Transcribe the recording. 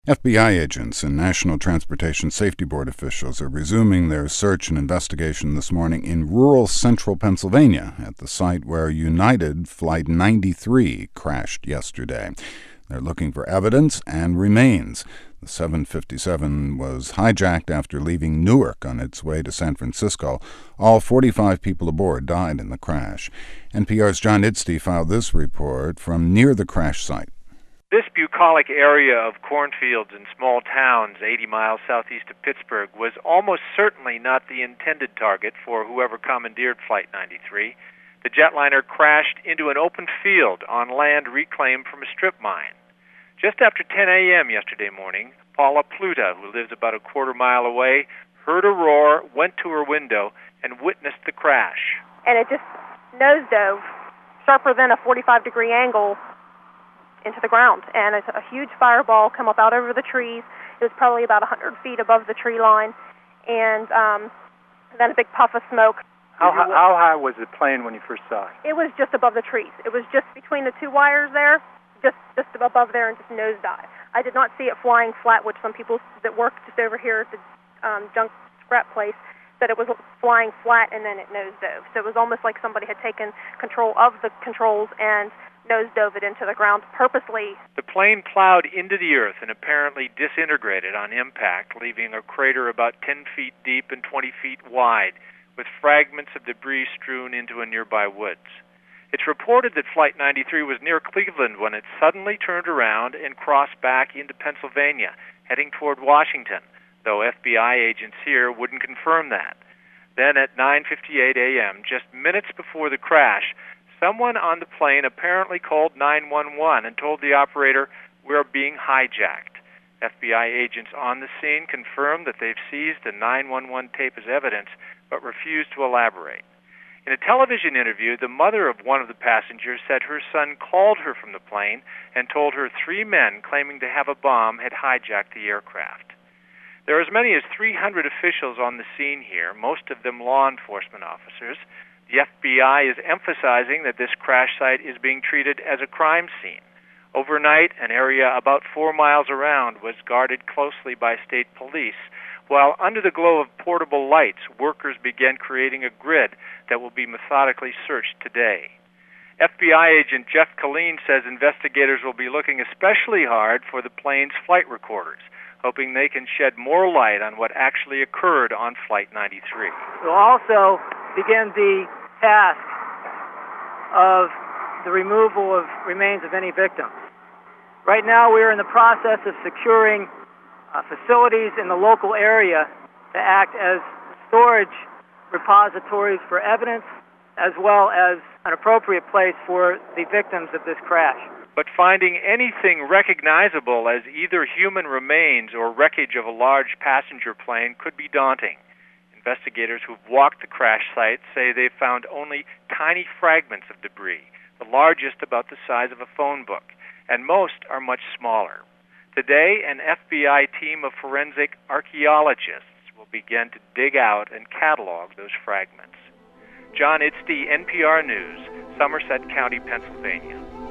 FBI agents and National Transportation Safety Board officials are resuming their search and investigation this morning in rural central Pennsylvania at the site where United Flight 93 crashed yesterday. They're looking for evidence and remains. The 757 was hijacked after leaving Newark on its way to San Francisco. All 45 people aboard died in the crash. NPR's John Idsty filed this report from near the crash site. This bucolic area of cornfields and small towns 80 miles southeast of Pittsburgh was almost certainly not the intended target for whoever commandeered Flight 93. The jetliner crashed into an open field on land reclaimed from a strip mine. Just after 10 a.m. yesterday morning, Paula Pluta, who lives about a quarter mile away, heard a roar, went to her window, and witnessed the crash. And it just nosedove, sharper than a 45-degree angle, into the ground, and a huge fireball come up out over the trees. It was probably about 100 feet above the tree line, and then a big puff of smoke. How high was the plane when you first saw it? It was just above the trees. It was just between the two wires there, just above there, and just nosedive. I did not see it flying flat, which some people that work just over here at the junk scrap place said it was flying flat, and then it nosedove. So it was almost like somebody had taken control of the controls and nose-dove it into the ground purposely. The plane plowed into the earth and apparently disintegrated on impact, leaving a crater about 10 feet deep and 20 feet wide, with fragments of debris strewn into a nearby woods. It's reported that Flight 93 was near Cleveland when it suddenly turned around and crossed back into Pennsylvania, heading toward Washington, though FBI agents here wouldn't confirm that. Then at 9:58 a.m., just minutes before the crash, someone on the plane apparently called 911 and told the operator, "We're being hijacked." FBI agents on the scene confirmed that they've seized the 911 tape as evidence, but refused to elaborate. In a television interview, the mother of one of the passengers said her son called her from the plane and told her 3 men claiming to have a bomb had hijacked the aircraft. There are as many as 300 officials on the scene here, most of them law enforcement officers. The FBI is emphasizing that this crash site is being treated as a crime scene. Overnight, an area about 4 miles around was guarded closely by state police, while under the glow of portable lights, workers began creating a grid that will be methodically searched today. FBI agent Jeff Killeen says investigators will be looking especially hard for the plane's flight recorders, hoping they can shed more light on what actually occurred on Flight 93. We'll also begin the task of the removal of remains of any victims. Right now we are in the process of securing facilities in the local area to act as storage repositories for evidence as well as an appropriate place for the victims of this crash. But finding anything recognizable as either human remains or wreckage of a large passenger plane could be daunting. Investigators who've walked the crash site say they've found only tiny fragments of debris, the largest about the size of a phone book, and most are much smaller. Today, an FBI team of forensic archaeologists will begin to dig out and catalog those fragments. John Idsty, NPR News, Somerset County, Pennsylvania.